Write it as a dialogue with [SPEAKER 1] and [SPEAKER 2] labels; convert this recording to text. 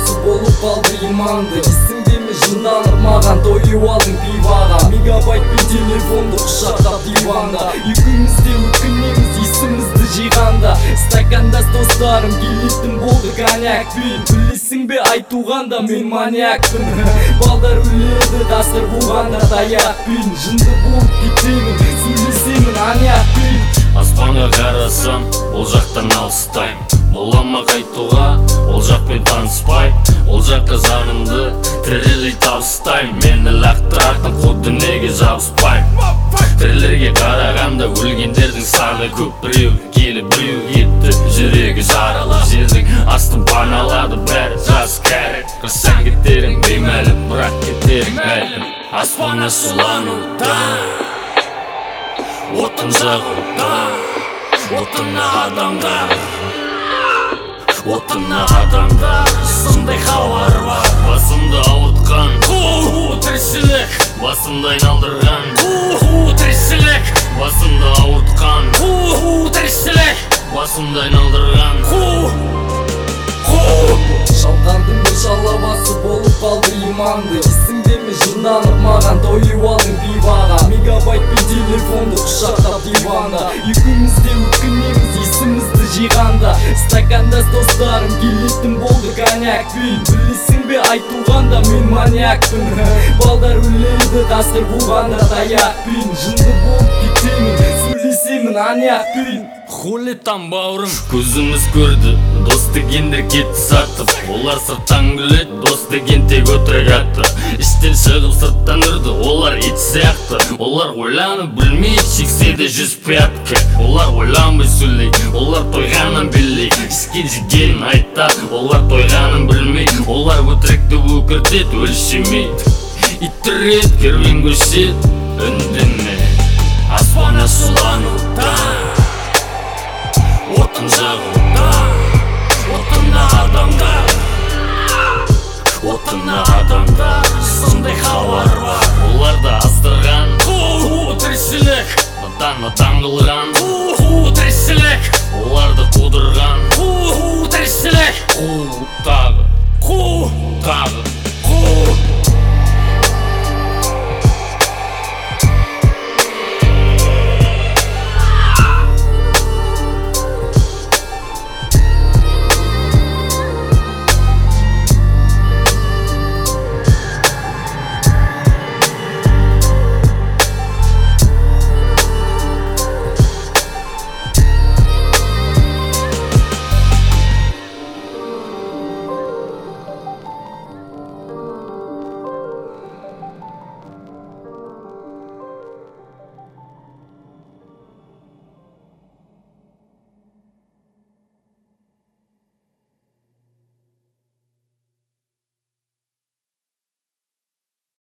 [SPEAKER 1] шалавасы болып қалды иманды. Есіңде ме жынданып маған тойып алдың пиваға, мегабайтпен телефонды құшақтап диванда. Екеумізде өкінеміз есімізді жиғанда, стакандас достарым келетін болды коньякпен. Білесің бе айтуғанда мен маньякпын. Балдар өледі ғасыр болғанда таяқпен. Жынды болып кетемін, сөйлесемін аньякпен.
[SPEAKER 2] Аспанға қарасам, ол жақтан алыстаймын. Болама қайтуға, ол жақпен таныспай. Ол жаққа жанымды тірілей табыстаймын. Мені лақтыратын құдды неге жабыспаймын. Тірілерге қарағанда өлгендердің саны көп. Біреу келіп біреу кетті, жүрегі жарылып. Жердің астын паналады бәрі жас кәрі. Қырсаң кетерің беймәлім, бірақ кетерің мәлім. Аспанға сұлануда, отын жағуда, отына адамдар, отына адамдар. Сондай хабар бар, басымды ауыртқан тіршілік, басымды айналдырған тіршілік, басымды ауыртқан тіршілік, басымды айналдырған.
[SPEAKER 1] Шалқандың бір шалавасы болып қалды иманды. Есіңде ме жынданып маған тойып алдың пиваға, мегабайтпен телефонды құшақтап диванда. Екеумізде өкінеміз есімізді жиғанда, стакандас достарым келетін болды коньякпен. Білесің бе айтуғанда мен маньякпын. Балдар өледі ғасыр болғанда таяқпен. Жынды болып кетемін, сөйлесемін аньякпен.
[SPEAKER 2] Хулитан бауырым, көзіміз көрді, дос дегендер кетті сатып. Олар сырттан күледі, дос деген тек өтірік атты. Іштен шығып сырттан үрді, олар ит сияқты. Олар ойланып білмей, шекседе 100 пятка. Олар ойланбай сөйлей, олар тойғанын білей. Іске жігенін айтады, олар тойғанын білмей. Олар өтірікті өкіртет, өлшемейді. Иттірет, керуен көшет, үндеме. Аспанға сұлануда, отын жағуда, отына адамдар, отына адамдар. Сондай